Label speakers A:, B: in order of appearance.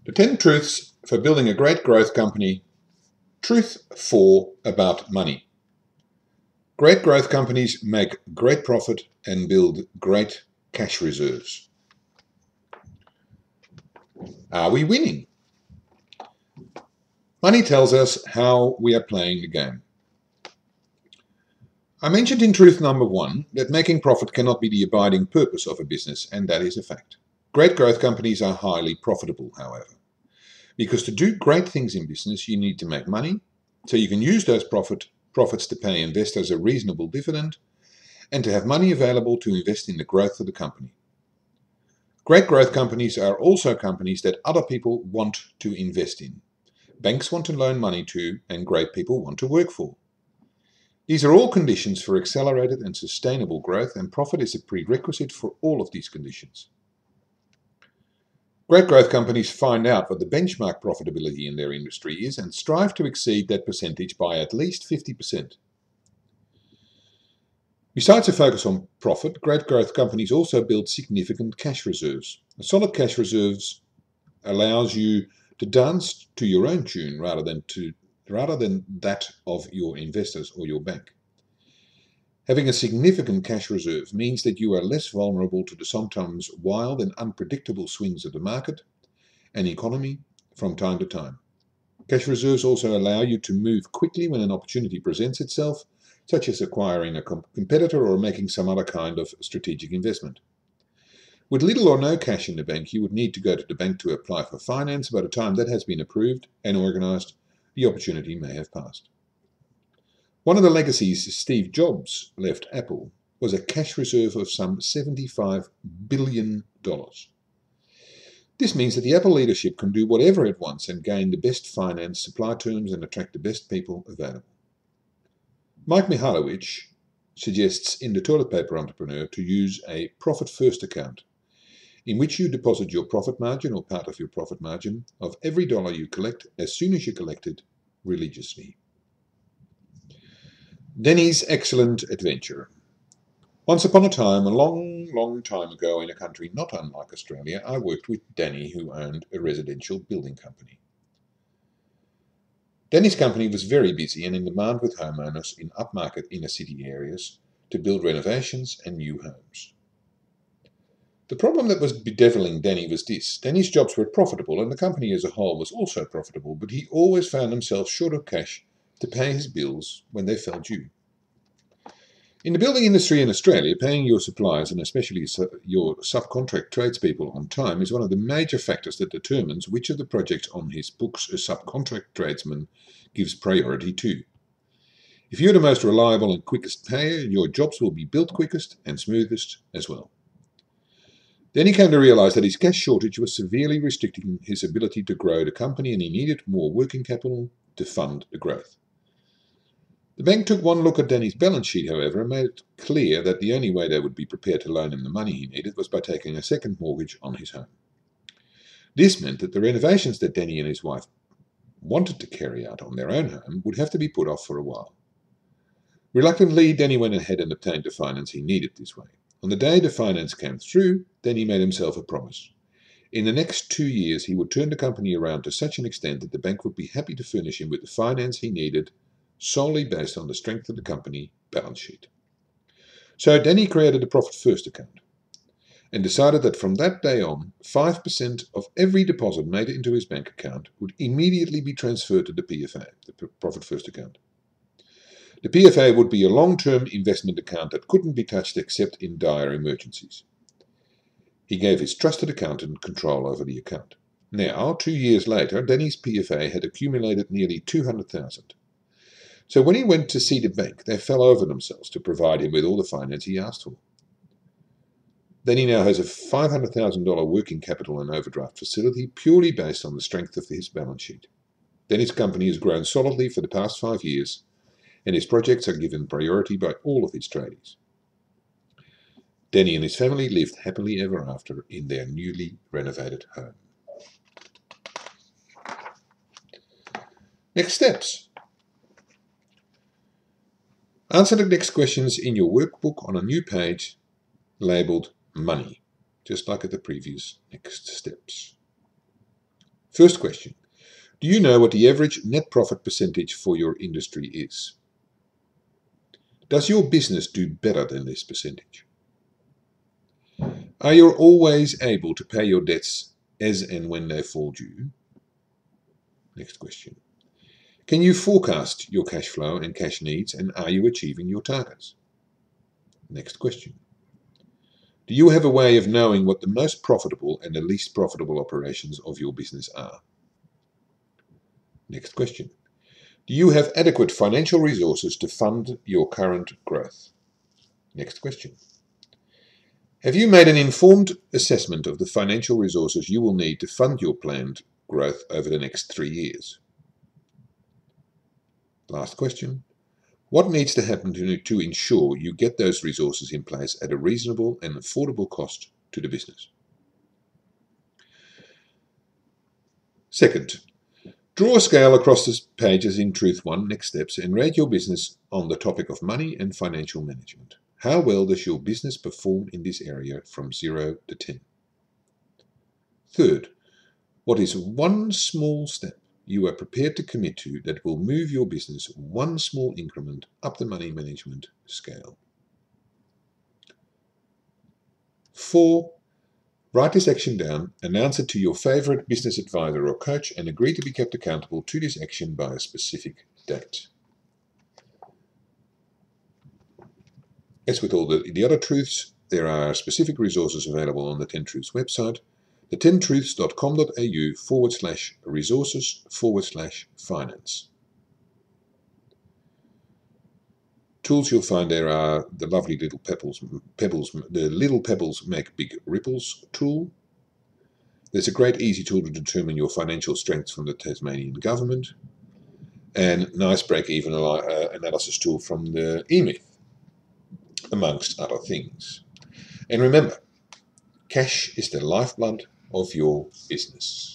A: The 10 truths for building a great growth company. Truth 4 about money. Great growth companies make great profit and build great cash reserves. Are we winning? Money tells us how we are playing the game. I mentioned in truth number 1 that making profit cannot be the abiding purpose of a business, and that is a fact. Great growth companies are highly profitable, however. Because to do great things in business, you need to make money, so you can use those profits to pay investors a reasonable dividend, and to have money available to invest in the growth of the company. Great growth companies are also companies that other people want to invest in. Banks want to loan money to, and great people want to work for. These are all conditions for accelerated and sustainable growth, and profit is a prerequisite for all of these conditions. Great growth companies find out what the benchmark profitability in their industry is and strive to exceed that percentage by at least 50%. Besides a focus on profit, great growth companies also build significant cash reserves. A solid cash reserves allows you to dance to your own tune rather than that of your investors or your bank. Having a significant cash reserve means that you are less vulnerable to the sometimes wild and unpredictable swings of the market and economy from time to time. Cash reserves also allow you to move quickly when an opportunity presents itself, such as acquiring a competitor or making some other kind of strategic investment. With little or no cash in the bank, you would need to go to the bank to apply for finance. By the time that has been approved and organized, the opportunity may have passed. One of the legacies Steve Jobs left Apple was a cash reserve of some $75 billion. This means that the Apple leadership can do whatever it wants and gain the best finance, supply terms, and attract the best people available. Mike Michalowicz suggests in The Toilet Paper Entrepreneur to use a profit first account, in which you deposit your profit margin or part of your profit margin of every dollar you collect as soon as you collect it religiously. Denny's excellent adventure. Once upon a time, a long time ago in a country not unlike Australia, I worked with Danny, who owned a residential building company. Danny's company was very busy and in demand with homeowners in upmarket inner city areas to build renovations and new homes. The problem that was bedeviling Danny was this. Danny's jobs were profitable and the company as a whole was also profitable, but he always found himself short of cash to pay his bills when they fell due. In the building industry in Australia, paying your suppliers and especially your subcontract tradespeople on time is one of the major factors that determines which of the projects on his books a subcontract tradesman gives priority to. If you're the most reliable and quickest payer, your jobs will be built quickest and smoothest as well. Then he came to realize that his cash shortage was severely restricting his ability to grow the company and he needed more working capital to fund the growth. The bank took one look at Danny's balance sheet, however, and made it clear that the only way they would be prepared to loan him the money he needed was by taking a second mortgage on his home. This meant that the renovations that Danny and his wife wanted to carry out on their own home would have to be put off for a while. Reluctantly, Danny went ahead and obtained the finance he needed this way. On the day the finance came through, Danny made himself a promise. In the next 2 years, he would turn the company around to such an extent that the bank would be happy to furnish him with the finance he needed solely based on the strength of the company balance sheet. So Danny created a profit first account and decided that from that day on, 5% of every deposit made into his bank account would immediately be transferred to the PFA, the profit first account. The PFA would be a long-term investment account that couldn't be touched except in dire emergencies. He gave his trusted accountant control over the account. Now, 2 years later, Danny's PFA had accumulated nearly $200,000. So when he went to see the bank, they fell over themselves to provide him with all the finance he asked for. Then he now has a $500,000 working capital and overdraft facility purely based on the strength of his balance sheet. Then his company has grown solidly for the past 5 years, and his projects are given priority by all of his tradies. Danny and his family lived happily ever after in their newly renovated home. Next steps. Answer the next questions in your workbook on a new page labeled Money, just like at the previous next steps. First question. Do you know what the average net profit percentage for your industry is? Does your business do better than this percentage? Are you always able to pay your debts as and when they fall due? Next question. Can you forecast your cash flow and cash needs, and are you achieving your targets? Next question. Do you have a way of knowing what the most profitable and the least profitable operations of your business are? Next question. Do you have adequate financial resources to fund your current growth? Next question. Have you made an informed assessment of the financial resources you will need to fund your planned growth over the next 3 years? Last question. What needs to happen to ensure you get those resources in place at a reasonable and affordable cost to the business? Second, draw a scale across the pages in Truth 1, Next Steps, and rate your business on the topic of money and financial management. How well does your business perform in this area from 0 to 10? Third, what is one small step you are prepared to commit to that will move your business one small increment up the money management scale? 4. Write this action down, announce it to your favorite business advisor or coach, and agree to be kept accountable to this action by a specific date. As with all the other truths, there are specific resources available on the 10 Truths website, the10truths.com.au/resources/finance. Tools you'll find there are the lovely little the Little Pebbles Make Big Ripples tool. There's a great easy tool to determine your financial strengths from the Tasmanian government, and nice break-even analysis tool from the eMyth, amongst other things. And remember, cash is the lifeblood of your business.